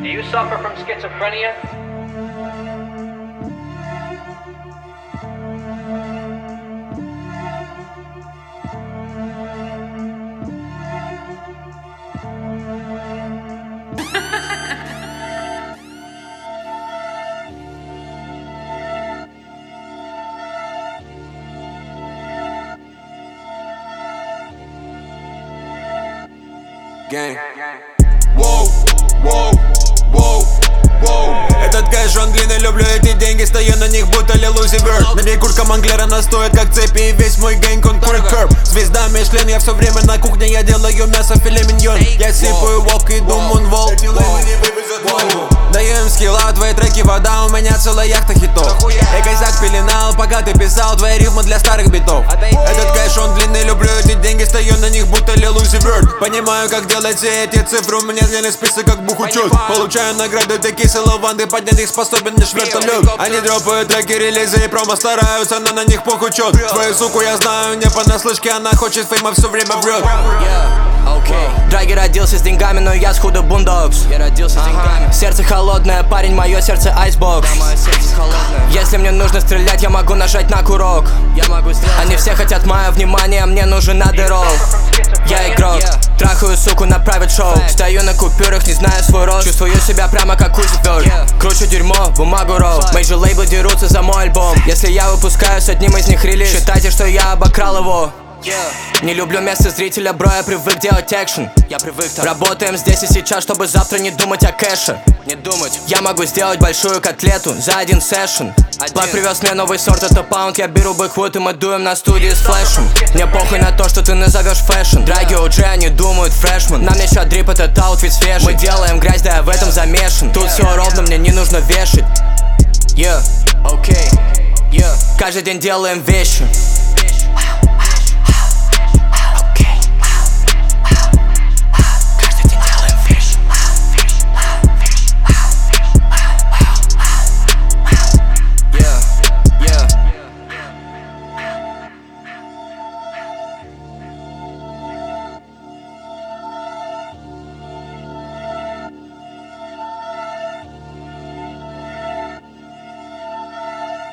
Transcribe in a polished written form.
Do you suffer from schizophrenia? Gang. Воу, воу, воу, воу. Этот кэш, он длинный, люблю эти деньги. Стою на них, будто Лилузи Верт. На ней куртка Монклер, она стоит как цепи. И весь мой гэнг, он курит керб. Звезда Мишлен, я все время на кухне. Я делаю мясо, филе миньон. Я сипаю вок, иду мунвол. Эти леймы не вывезут войну. Даю им скилла, твои треки вода. У меня целая яхта хитов. Я кайзак пеленал, пока ты писал твои рифмы для старых битов. Этот кэш, он длинный, люблю эти деньги. Стою на них, будто Лилузи Верт. Понимаю, как делать все эти цифры. У меня длинный список, как бухучет. Получаю награды, такие лаванды. Поднять их способен лишь вертолет. Они дропают треки, релизы и промо. Стараются, но на них похуй чет. Твою суку я знаю не понаслышке. Она хочет фейма, все время врет. Драги родился с деньгами, но я схуду бундокс. Я родился с деньгами. Сердце холодное, парень, мое сердце айсбокс. Если мне нужно стрелять, я могу нажать на курок. Они все хотят мое внимание, мне нужен адерол. Я игрок, трахаю суку на private шоу. Стою на купюрах, не знаю свой рост. Чувствую себя прямо как Узиберг. Кручу дерьмо, бумагу ролл. Мейджор лейблы дерутся за мой альбом. Если я выпускаю с одним из них релиз, считайте, что я обокрал его. Не люблю место зрителя, бро, я привык делать экшен. Работаем здесь и сейчас, чтобы завтра не думать о кэше. Я могу сделать большую котлету за один сэшн. Плак привез мне новый сорт, это паунд. Я беру бэквуд и мы дуем на студии с флешем. Мне похуй на то, что ты назовешь фэшн. Драги OG, они думают фрешман. Нам еще дрип, этот аутфит свежий. Мы делаем грязь, да я в этом замешан. Тут все ровно, мне не нужно вешать. Каждый день делаем вещи.